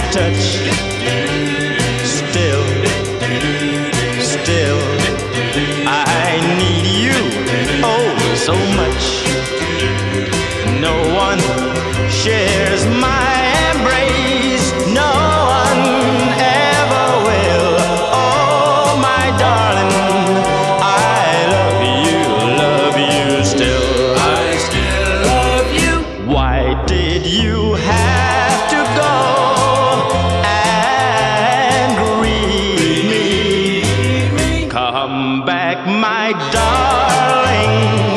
touch. Still, still, I need you, oh, so much. No one shares my embrace, no one ever will. Oh, my darling, I love you still. I still love you. Why did you have to go and leave me? Come back, my darling.